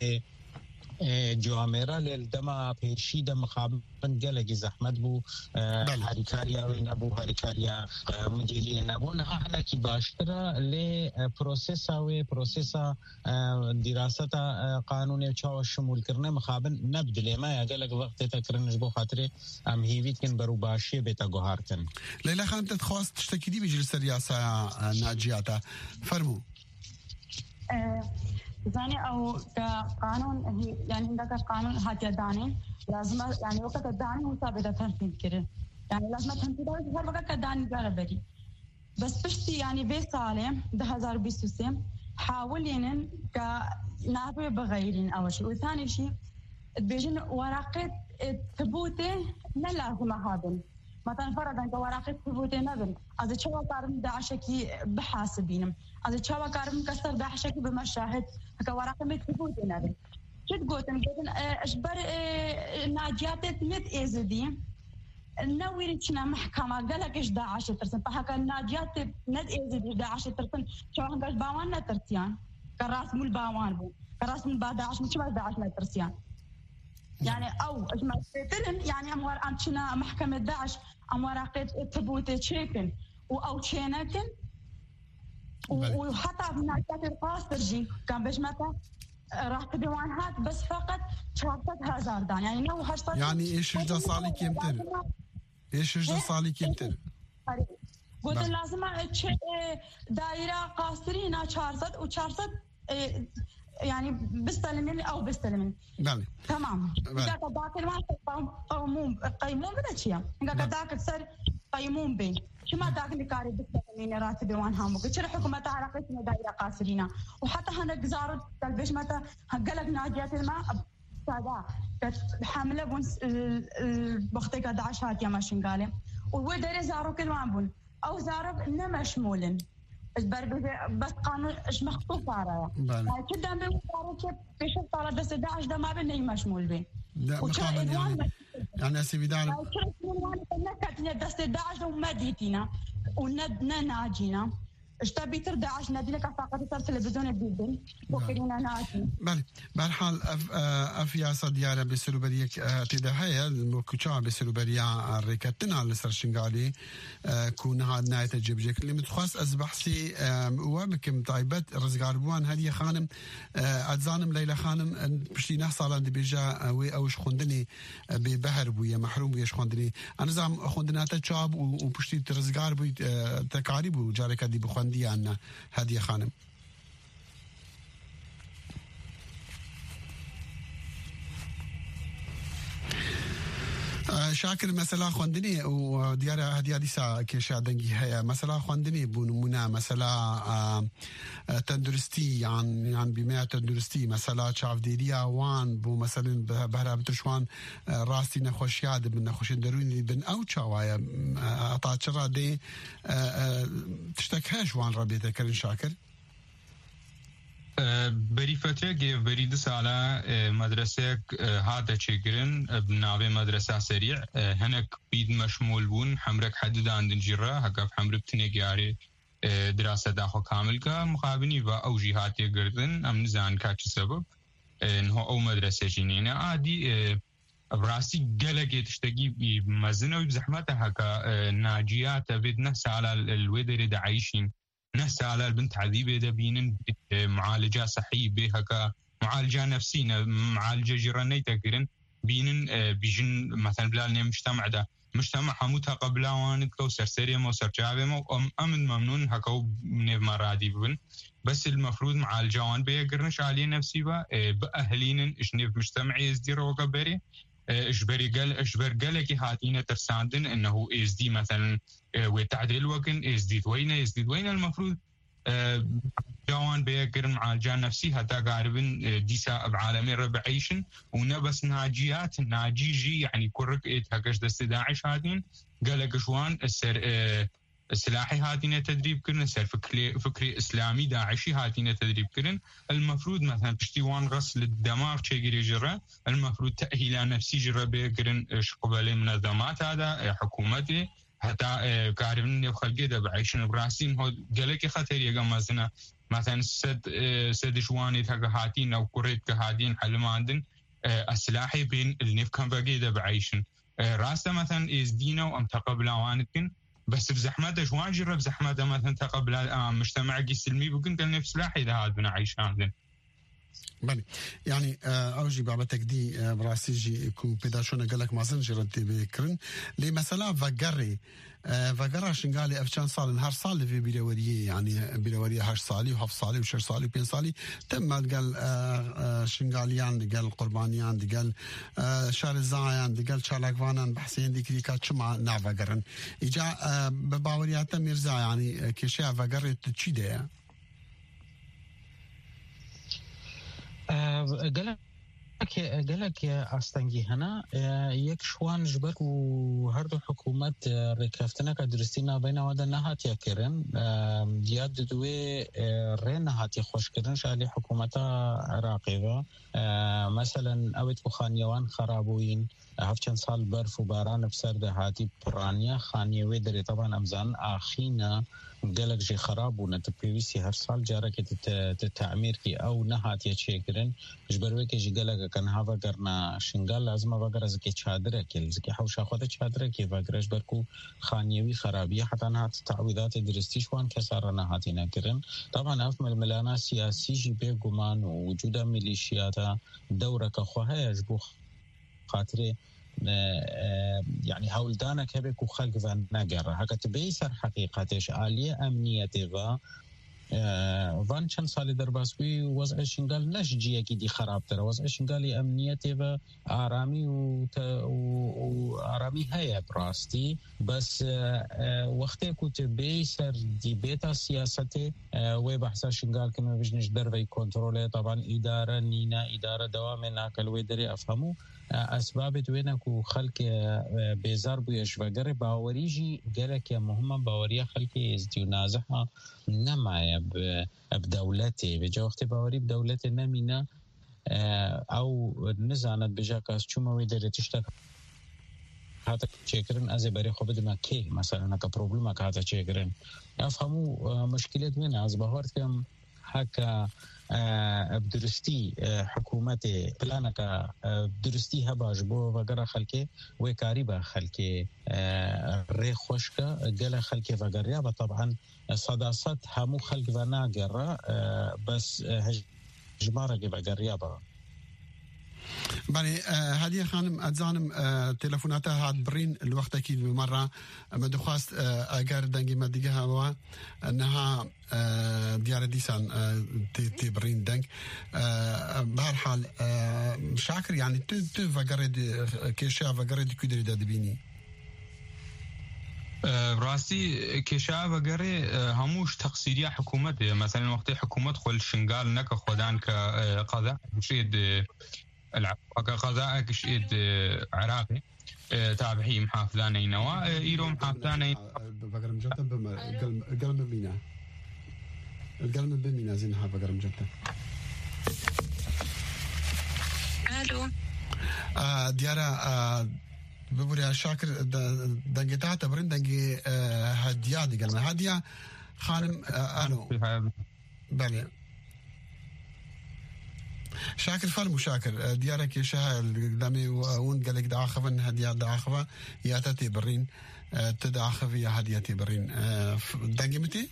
جواميرا للدما بيشي دم خابن قلق زحمت بو هاريكاريا ونبو هاريكاريا مديرين نبو نها هناكي باشترا لبروسيسا وبروسيسا دراسة قانوني وشاو الشمول كرنا مخابن نبدل ما يقلق وقت تكرن جبو خاطري ام هيفيت كن برو باشي بيتا جوهارتن ليلى خان تتخواست تشتكي دي بجلس الرئاسة ناجياتا فرمو زاني أو كقانون يعني عندك قانون هاتي داني لازم يعني وقت الداني مثابرة تنفيذ كده يعني لازم تنفيذه هر وقت الداني جربتي بس بشتي يعني بيصالة ده هزار بيسوسم حاولين كنابي بغيرين أول شيء وثاني شيء بيجن ورقة ثبوته ما لازم هذا مثلا فرضا كورقة ثبوته نبل از چوا کارم داعشکی بحاسبینم از چوا کارم کسر داعشکی بمشاهد كورقة ثبوته نبل شد قوتن قوتن اجبر ناجيات مت ازدي نويرتنا محكمة قالك ايش داعش ترسن فهكا ناجيات نت ازدي داعش ترسن شو هنقاش باوان نترتيان كراس مول باوان بو كراس من بعد داعش مش بعد داعش ما ترسيان يعني او اجمع تلن يعني امور انتنا محكمه داعش امور عقد تبوت تشيكن او تشينكن وحتى من عقد القاصرجي كان باش متى راح تديوانات بس فقط شرطت هزار دان يعني نو هشتر يعني ايش جدا صالي كيمتر ايش جدا صالي كيمتر قلت لازم دائره قاصرين شارصت وشارصت يعني بستلمين او بستلمين بله تمام اذا كذاك الوقت قيمون قيمون بدشيا اذا كذاك صار قيمون بين شو ما ذاك اللي كاري بستلمين راتب وان هم قلت له حكومه عراقيه دائره قاصرين وحتى هنا جزار تلبش متى هقلق ناجيات الماء سادا حامله بون بختك داعش هات يا ماشين قال وودر زارو كلوان بون او زارب انما مشمولن بس قانون ايش مخطوط على يعني كده بيقولوا كيف بيشوف على بس داعش ده ما بيني مشمول به لا مقابل يعني يعني سيدي داعش كانت دست داعش وما ديتينا وندنا ناجينا اشتبي ترد عشان ندينا كفاقة صار تلفزيون بيدن وكرينا ناجي بله بالحال افيا صديارة بسلوبريا تدهيا المكوشا بسلوبريا ركتنا لسرشنغالي كون هاد نهاية الجبجك اللي متخص ازبحسي وبكم طيبت رزقاربوان هدية خانم اتزانم ليلى خانم بشتي نحصل عند بيجا وي اوش خوندني ببهر بويا محروم بيش خوندني انا زعم خوندنا تشاب وبشتي رزقار بوي تكاريب وجارك دي بخوند دي عنا هدية خانم شاكر مثلا خوندني وديار هدي ديسا كيشا دنگي هيا مثلا خوندني بونمونا مثلا تندرستي عن عن بما تندرستي مثلا شاف ديريا وان بو مثلا بهرا بترشوان راستي نخوشياد من نخوشين دروني بن او تشاوايا اطا تشرا دي تشتكهاش وان ربيته كرين شاكر بری فتره که بری دو ساله مدرسه هاته چیکرن بنابه مدرسه سریع هنک بید مشمول بون حمرك حدود عند الجرة هكذا حمر بتنجاري دراسة داخل كامل كا مقابني و أو جهاتي قردن أم نزان كاتش سبب إنه أو مدرسة جنينة عادي براسي جلقة تشتكي بمزنة وبزحمتها هكا ناجيات بدنا سالة الودر دعيشين ناس على البنت عذيبة دبينن معالجة صحية بها كمعالجة نفسية معالجة جيرانية تقرن بينن بيجن مثلا بلالنا مجتمع ده مجتمع حموتها قبل وانك وسر سريم وسر جابم وأمن ممنون هكو من مرادي بن بس المفروض معالجة وان بيقرنش عليه نفسي با بأهلين إشنيف مجتمعي يزدير وقبري إشبري قال إشبر قالك هاتينا ترساندن إنه إز دي مثلا وتعديل وكن إز دي وين إز دي وين المفروض جوان بيقر معالجة نفسي حتى قاربن ديسا بعالمي ربعيشن ونبس ناجيات ناجيجي يعني كورك إيت هكش دست داعش هاتين قالك شوان السر سلاحي هاتينا تدريب كرن سر فكري فكري اسلامي داعشي هاتينا تدريب كرن المفروض مثلا بشتيوان غسل الدماغ شيء جرى المفروض تأهيل نفسي جرى بكرن قبل منظمات هذا حكومتي حتى كاربن يخلق ده بعيشن براسين هو قالك خطر يا مثلا مثلا سد سد جواني تاع هاتين او كوريت كهادين حلم عندن السلاحي بين النف كان بقي ده بعيشن راسه مثلا از دينا وام تقبل وانكن بس بزحمته جوان جرب زحمته مثلا تقبل مجتمع سلمي بكون كان نفس لاحي ده هاد بنعيش عندنا بله يعني اوجي بعبتك دي براسيجي كو بيداشونا قالك ما زنجر انت بكرن لي مثلا فقري فقرا شنقالي افشان صال نهار صال في بيلوريه يعني بيلوريه هاش صالي وهف صالي وشر صالي وبين صالي تم قال شنقاليان قال قربانيان قال شارزايان قال شارلاكفانان بحسين دي كريكات شمع نعفا قرن اجا بباوريات ميرزا يعني كشا فقري تشيده قالك قالك يا أستنجي هنا يك شوان جبر وهردو حكومة ركفتنا كدرستينا بين ودنا هاتيا كرن دياد دوي رينا هاتي خوش كرن شالي حكومة عراقية مثلا أويت بخانيوان خرابوين هفچن سال برف و باران بسر ده هاتی پرانیا خانیوی دری طبعا امزان آخینا قلق جي خراب ونت بيويسي هر سال جارة كي تعمير كي أو نهات يتشيكرن جبروي كي جي قلق كان هاوا قرنا شنقال لازم وقر زكي چادره كي زكي حوشا خوده چادره كي وقر جبركو خانيوي خرابية حتى نهات تعويضات درستيش وان كسار نهاتي نكرن طبعا هف ململانا سياسي جي بي قمان ووجود ميليشياتا دورة كخوها يجبو خاطره يعني هولدانا كبك وخلق فان نقر هكا تبيسر حقيقتش آلية أمنية و وان چند سال در باسوی وضع شنگال نشجیه کی دی خراب تر وضع شنگالی امنیت و آرامی و, و آرامی هيا براستی بس وقتی کت بیسر دی بیتا سیاسته و بحثا شنگال کمی بجنش در وی کنترول طبعا اداره نینا اداره دوام ناکل و دری افهمو اسباب دوینکو خلق بیزار بویش وگر باوریجی گرک مهمه باوریا خلق ازدیو نازحه نمایه بدولته بجا وقتی باوری بدولته نمینه او نزاند بجا کاس چوما ویدره تشتک هاتا چیکرن از بری خوب دما که مثلا نکا پروبلما که هاتا چیکرن افهمو مشکلت وین از بهارت کم هکا بدرستی حکومت پلانکا بدرستی هباش بو وگرا خلکه و کاری با خلکه ری خوشکا گل خلکه وگریا و طبعا صداست همو خلق و ناگرا بس هجمارا که وگریا با بله هدیه خانم اتزانم تلفوناتها هاد برين الوقت اكيد بمره مدخواست اگر دنگي مديگه هوا انها ديار ديسان تي برين دنگ بهر حال شاكر يعني تو تو فقرد كيشا فقرد كدري دبيني راسي كيشا وغيره هموش تقصيرية حكومة مثلا وقت حكومة خل شنغال نك خدان كقضاء شيء القضاء كشيء عراقي تابعي محافظان نوا يرو محافظان بقرم جدا بما قلم بمينا القلم بمينا زينها بقرم جدا الو ديارة بقولي شاكر دنجي تاعت برين دنجي هدية دي قلم هدية خانم الو بله شاكر فرمو شاكر ديارك شها القدامي ون قالك دعاخفن هدية دعاخفة يا تاتي برين تدعاخف يا هديتي برين دنجي متي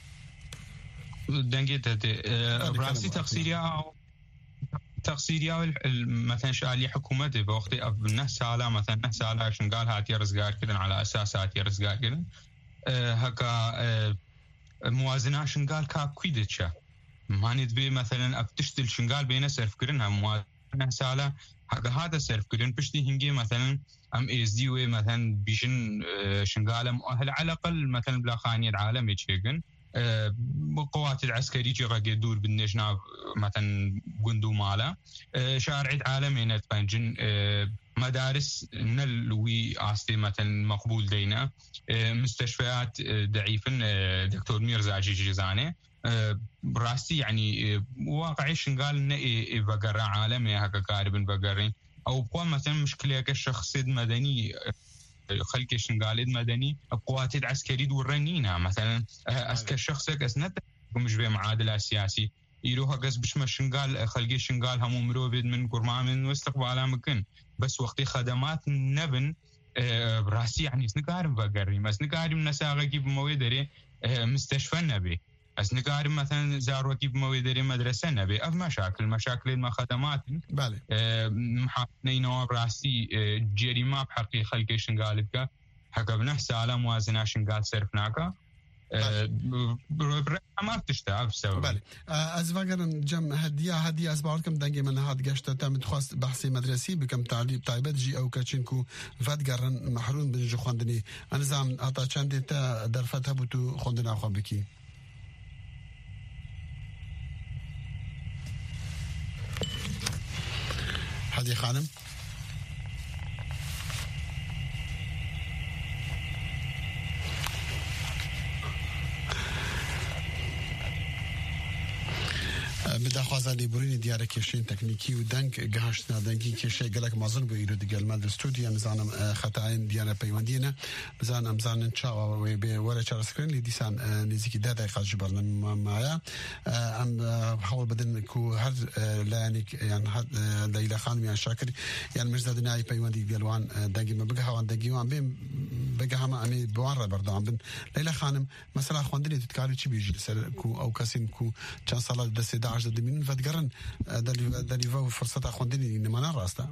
دنجي تاتي راسي تقصيريا تقصيريا مثلا شالي حكومته بوقت ابنه ساله مثلا نه ساله شنقال هاتي رزقار كذا على اساس هاتي رزقار كذا هكا موازنه شنقال كا كويدتشا مانيت بي مثلا افتشتل شنقال بين سيرف كرنها موازنه ساله هكا هذا سيرف كرن بشتي هنجي مثلا ام اس دي وي مثلا بيشن شنقال مؤهل على الاقل مثلا بلا خانيه العالم يتشيغن قوات العسكري جي غاقي دور بالنجنا مثلا قندو مالا شارع عالمي نتبنجن مدارس نلوي عاستي مثلا مقبول دينا مستشفيات ضعيفن دكتور ميرزا جيجيزاني براستي يعني واقعي شنقال نئي بقرة عالمي هكا قاربن بقرين او بقوة مثلا مشكلة كالشخص مدني خلق شنقاليد مدني قوات العسكري دورنينا مثلا اسكر شخصك اسنت مش بي معادله سياسي يروح قص بش شنقال خلقي شنقال هم مروبد من قرما من واستقبال ممكن بس وقتي خدمات نبن براسي يعني سنقارم بقري بس نقارم نساغي بمويدري مستشفى نبي بس نقارم مثلا زاروكي بمويدري مدرسه نبي اف مشاكل مشاكل ما خدمات بله محاطنينو براسي جريمه بحقي خلقي شنقالدك حق بنحس على موازنه شنقال صرفناك ما بتشتغل بسبب بله از وگرن جم هدیه هدیه از باورکم دنگی من هاد گشت تام تخواست بحثی مدرسی بکم تعلیم تایبت جی او کچنکو فدگرن محروم بنج خوندنی انظام اتا چند تا در فتح بوتو خوندنا خو بکی هدیه خانم بدا خوازانی برینی دیاره کشین تکنیکی و دنگ گهشتنا دنگی کشه گلک مازن بو ایرو دیگل مد استودیو مزانم خطاین دیاره پیوندینه مزانم مزانن چاو و به ولا چار سکرین لیدیسان نزیکی ده دقیقه جبرنا معايا ام حاول بدن كو هر لانك يعني ليلى خانم يعني شاكر يعني مش زاد ناي پیوندی دیلوان دنگی ما بگه وان دنگی وان بیم بگه هم امی بوان بردام بن ليلى خانم مثلا خوندنی تتکاری چی بیجی سر کو او کسین کو چند سال دست داعش دمین فتقرن دلی دلی و فرصت خوندنی نمانا راستا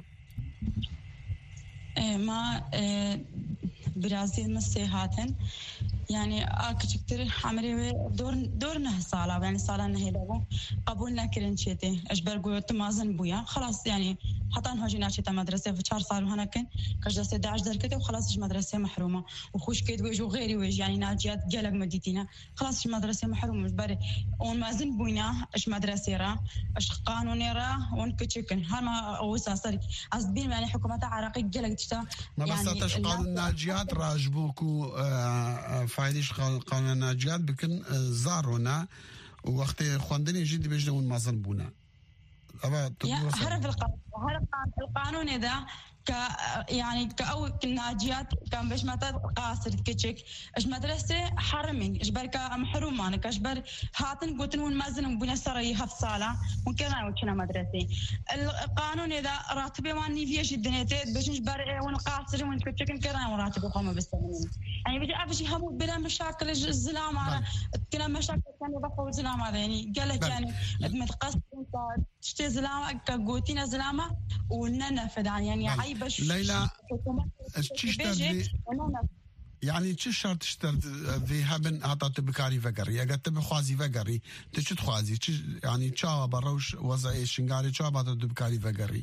ما برازيل مسيحاتن يعني أكتر عمري دور دورنا صالة يعني صالة نهيدابو قبولنا كرين شيتي أجبر قوي تمازن بويا خلاص يعني حتى نهجينا شيتا مدرسة في شهر صار هنا كن كجلسة داعش دركته وخلاص مدرسة محرومة وخوش كيد ويج وغيري ويج يعني ناجيات جلق مديتنا خلاص مدرسة محرومة جبر ومازن بوينا إيش مدرسة را إيش قانوني را ونكتشكن هما وساسري أصبين يعني حكومة عراقي جلق تشتا يعني بس قانون الناجيات راجبوكو فايدش قانون الناجيات بكن زارونا ووقت خواندني جدي بيجدون مازن بونا أبا هرب القانون هرب القانون إذا ك يعني كأو كناجيات كان باش متى قاصر كتشك إيش مدرسة حرمين إيش بركة محرومة كاشبر هاتن قلتن ونمازن بنا سري هف صالة ممكن أنا وكنا مدرسة القانون إذا راتبه ما نيفيش الدنيتات باش نجبر ونقاصر ونكتشك كنا وراتبه قام بالسنين يعني بيجي أفشي هم بلا مشاكل الزلام على كنا مشاكل كان يبقوا الزلام هذا يعني قال لك يعني متقصر تشتي زلامة كقوتينا زلامة وننفذ يعني عيب ليلى تشتغل يعني تش شرط تشتغل في هبن عطات بكاري فقري يا قد بخوازي فقري تشت خوازي يعني تشاوا بروش وضع شنغاري تشاوا بعد بكاري فقري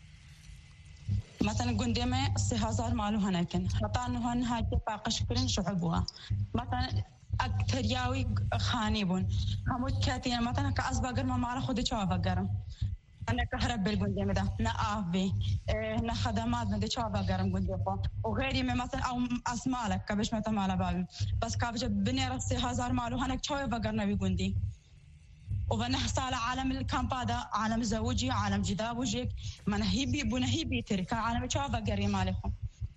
مثلا قندمه سهازار مالو هناكن حتى انه هن هاي باقش كلن شعبوها مثلا اكثر ياوي خانيبون هموت كاتين مثلا كاسباقر ما مال خد تشاوا فقرم أنا كهرب بالجندي ده نقاف بي نا خدمات من دشوا بقرم جندي فا وغيري من مثلا أو أسماء لك كبش مثلا مالا بابي بس كابش بني رأسي هزار مالو هناك شوي بقرنا بجندي وبنحصل عالم الكامب هذا عالم زوجي عالم جداب وجيك منهيبي بنهيبي ترك عالم شوا بقري مالهم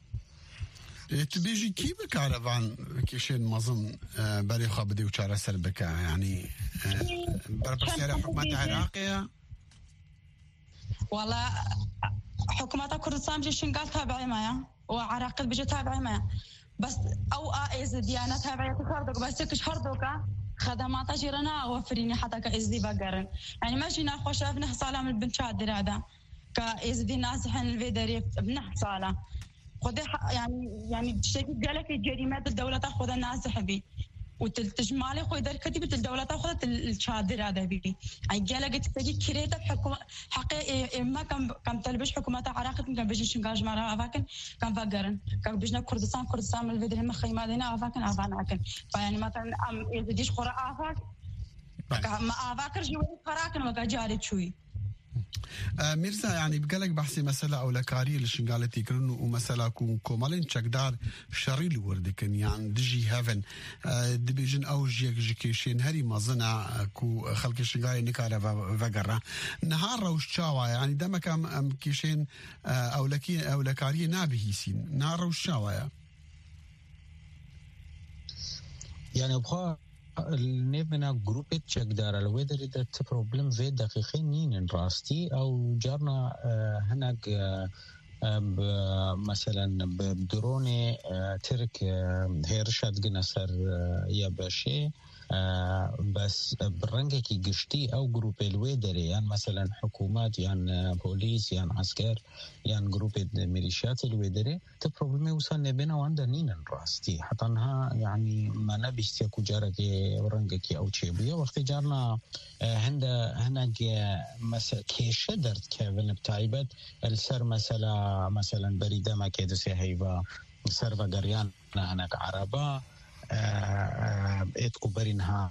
تبيجي كيف كعرفان كيشين مظن بري خابدي وشارة سربكة يعني بربسيرة حكومة عراقية والله حكومة كردستان بيجي شنقال تابعي معايا وعراق بيجي تابعي معايا بس أو آئز ديانة تابعية تخردوك بس يكش هردوكا خدمات جيرنا وفريني حتى كإزدي بقرن يعني ماشي ناخوش ابن صالة من البن شادر هذا كإزدي ناسحن الفيدري ابن صالة خذ يعني يعني شيء قالك الجريمات الدولة تاخذ الناس حبي وتجمالي خو يدر كتبت الدولة تاخذ الشادر هذا بي يعني قالك تجي كريت بحكومة حقي ما كان كان تلبش حكومة عراق كان بيجي شنقاج مرة أفاكن كان فقرن كان بيجنا كردستان كردستان من الفيدري مخيمة دينا أفاكن أفاكن فيعني مثلا أم يزيدش خورا أفاك ما أفاكر جوي خراكن وقا جاري شوي ميرزا يعني بقالك بحثي مسألة أو لكاري اللي قالت يكرن ومسألة كون كومالين شكدار شري الوردكن يعني دجي هافن دبيجن أو جيك جيكيشين هري مازنا كو خلق الشنقاري نكارة فقرة نهار روش شاوة يعني دمك أم كيشين أو لكي أو لكاري نابهيسين نهار روش شاوة يعني بخوا النبنا جروبة شقدار الويدر إذا تبروبلم في دقيقين نين راستي أو جارنا هناك مثلا بدروني ترك هيرشاد جنسر يابشي بس برنجة كي قشتي أو جروب الويدري يعني مثلا حكومات يعني بوليس يعني عسكر يعني جروب الميليشيات الويدري تبروبلمي وصلنا بينا وعندنا نين راستي حتى انها يعني ما نبيستي اكو جارك برنجة أو تشيبية وقت جارنا هندا هناك مثلا كيش درت كيفن بتايبت السر مثلا مثلا بريدة ما كيدو سيهيبا سر وقريان هناك عربة اتكو برينها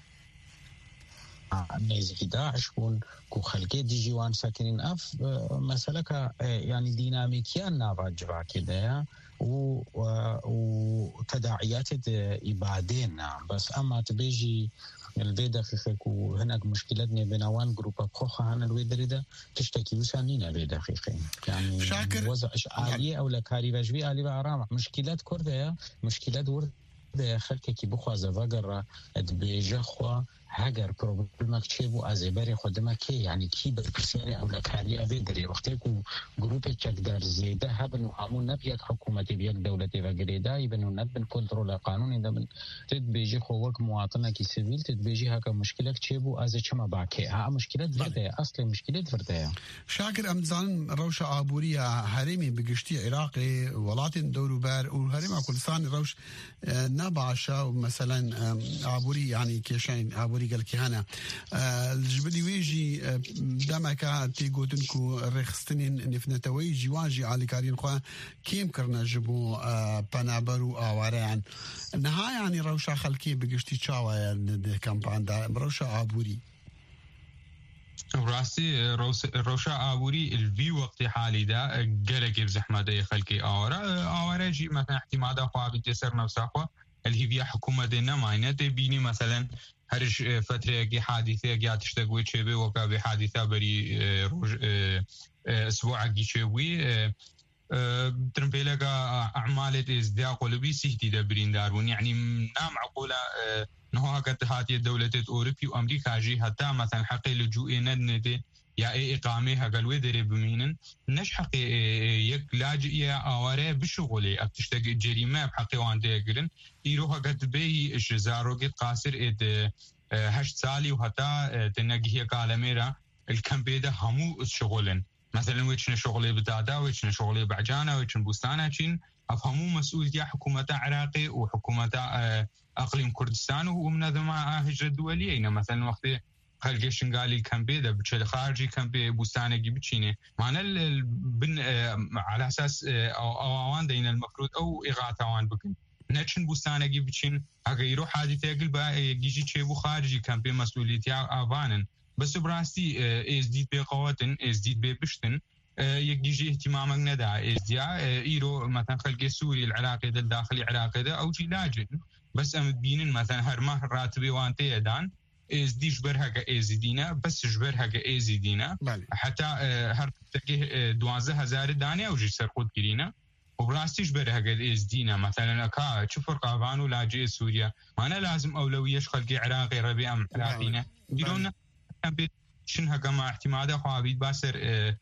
نيزي داعش كون كو خلقي دي جيوان ساكنين اف مسألة يعني ديناميكيان نابجبا كده وتداعيات إبادين بس أما تبيجي البي دقيقة وهناك مشكلتنا بينوان جروب بخوخة عن الويدريدا تشتكي وسانينا بي دقيقة يعني شاكر وضع عالية أو لكاري بجبي عالي بعرامة مشكلات كردها مشكلات ورد خلقه كي بخوازه وگر ادبیجه خوا هگر پروبلمک چه بو از بری خودما کی یعنی کی بسیاری او لکاری اوی دری وقتی کو گروپ چک در زیده هبن و همون نبیک حکومتی بیک دولتی و گریدا ایبنو نبن کنترل قانونی دبن تدبیجه خو وک مواطنه کی سیویل تدبیجه هک مشکلک چه بو از چما باکی ها مشکلات ورده اصل مشکلات ورده شاكر امزان روش عبورية هرمي بقشتي عراقي ولات دوروبر وهرم كردستان روش نبعشا مثلا عبوري يعني كيشين عبوري قال كهنا الجبلي ويجي دمك تيغوتنكو رخصتنين نفنتوي جواجي على كارين خوا كيم كرنا جبو بنابرو اواران نهاية يعني روشا خلكي بقشتي تشاوا كامبان دا روشا عبوري راسي روشا عبوري الفي وقت حالي دا قلق بزحمة دا خلقي آورا آورا جي مثلا احتمادا خواه بجسر نفسا خواه اللي هي حكومة دينا ماينة بيني مثلا هرش فترة كي حادثة كي تشتغوي تشبه وكا بحادثة بري روج اسبوع كي تشبوي ترمبيلك اعمال ازدياء قلبي سيتي دبرين دارون يعني نا معقولة نهو هكذا هاتي الدولة أوروبي وأمريكا جي حتى مثلا حقي لجوء ندنتي يا اي اقامه هقلوي دري بمينن نش حقي يك لاجئيه اواره بشغلي ابتشتاق جريمه بحقي وانده يقرن يروح قد بي الشزاروقي قاصر اد هشت سالي وحتى تنقيه كالميرا الكمبيده همو شغلن مثلا ويتشن شغلي بدادا ويتشن شغلي بعجانه ويتشن بوستانه تشين افهموا مسؤوليه حكومه عراقي وحكومه اقليم كردستان ومنظمه هجره دوليه يعني مثلا وقت خلقه شنغالي كامبيدا بتشل خارجي كامبي بوستانجي بتشينه معنا بن على اساس او اوان دين المفروض او اغاثوان بكن نتشن بوستانجي بتشين اگه يروح حادثه قلبا يجي تشيبو خارجي كامبي مسؤوليتي افانن بس براستي ازديد بقواتن ازديد ببشتن يجي اهتمامك ندا ازديا ايرو مثلا خلقه سوري العراقي الداخلي العراقي او جي لاجن بس ام بينن مثلا هرمه راتبي وانتي دان از ديش برهجة ازدينا بس جبرهجة ازدينا حتى هر تجي دوازه هزار دانية وجي سرقود كرينا وبراستيش برهجة ازدينا مثلا كا شوفر قابان ولا جي سوريا ما أنا لازم أولوية خلقي عراقي ربيع أم عراقينا يدون شن هجمة احتماده خوابيد باسر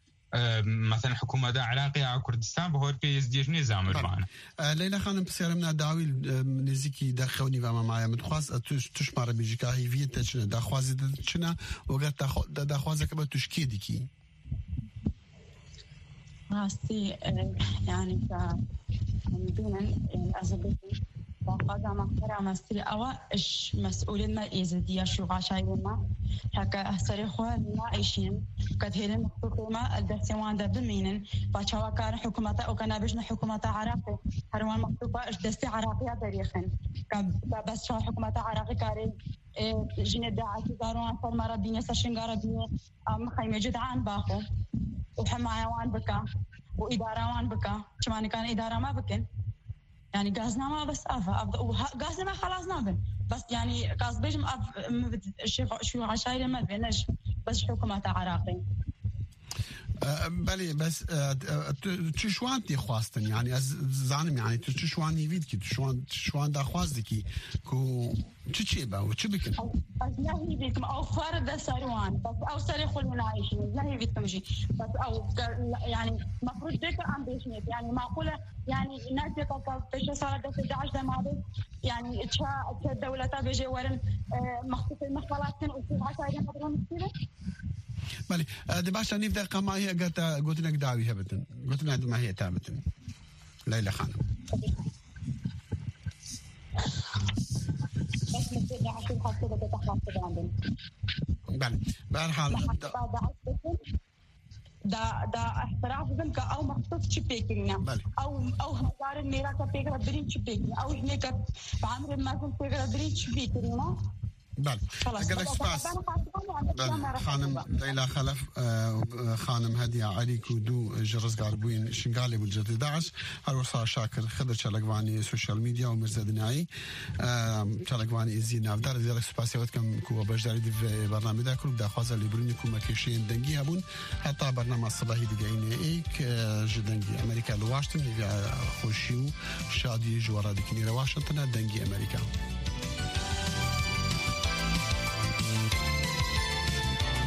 مثلا حكومة دا عراقي أو كردستان بهور كي يزديش نظام البان ليلى خانم بسيارة من داوي نزيكي داخوني وما معايا متخواز تشمار بيجيكا هي فيه تشنا داخوازي تشنا وقت داخوازي كبه تشكيدكي راسي يعني كمدينة الأزبيتي وقد مقرأ مسيري أوا إيش مسؤولين ما إيزديا شو عشايين ما هكا صريخوا ما عايشين قد هيلن حكومة الدستوان ده بمينن باشوا كان حكومة أو كان بيجنا حكومة عراقي هروان مكتوبة إيش دستي عراقية تاريخن بس شو حكومة عراقي كاري جن داعش داروان فرمارة دنيا سشنجارة دنيا أم خيمة جدعان باخو وحمايوان بكا وإدارة وان بكا شمان كان إدارة ما بكن يعني غازنا ما بس أفا غازنا ما خلاص نابن بس يعني غاز بيجم أف الشيخ شو عشاير ما بينش بس حكومة عراقي بله بس تشوان تي خواستن يعني از زانم يعني تشوان يفيد كي تشوان تشوان دا خواستكي كو تشي با وتش بكن بس لا هي بيكم او فرد ساروان بس او سريخ المناعشين لا هي بيكم شيء بس او يعني مفروض ديك امبيشنت يعني معقوله يعني الناس تفكر في صارت أحد عشر ماضي يعني تشا الدوله تبجي ورن مخطوط المخالات وفي عشان يقدرون كده بله دي باشا نبدا كما هي قلت قلت لك داوي هبتن قلت لك ما هي تامتن ليلى خانم بس نبدا عشان خاطر تتخاطب عندنا بله بالحال دا دا احتراف بنك او مخطوط شبيكنا او او هزار ميرا كبيكرا برين شبيكنا او هناك بعمر ما كنت بيكرا برين شبيكنا بله خلاص سباس خانم ليلى خلف خانم هدية علي كودو جرس قاربوين شنقالي بالجد داعش هروسا شاكر خضر شلقواني سوشيال ميديا ومرزا دنياي شلقواني ازين افدار زيارك سباسيوت كم كو بجداري دي برنامج دا كل دا خوازا لبروني كو مكيشين دنجي هبون حتى برنامج الصباحي دقايني ايك جدنجي امريكا لواشنطن خوشيو شادي جوارا دكني واشنطن دنجي امريكا